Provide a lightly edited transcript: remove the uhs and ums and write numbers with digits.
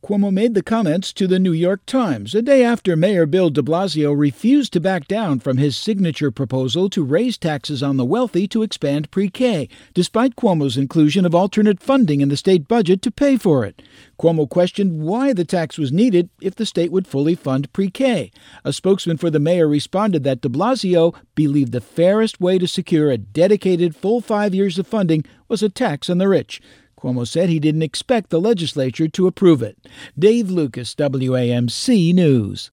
Cuomo made the comments to the New York Times a day after Mayor Bill de Blasio refused to back down from his signature proposal to raise taxes on the wealthy to expand pre-K, despite Cuomo's inclusion of alternate funding in the state budget to pay for it. Cuomo questioned why the tax was needed if the state would fully fund pre-K. A spokesman for the mayor responded that de Blasio believed the fairest way to secure a dedicated full 5 years of funding was a tax on the rich. Cuomo said he didn't expect the legislature to approve it. Dave Lucas, WAMC News.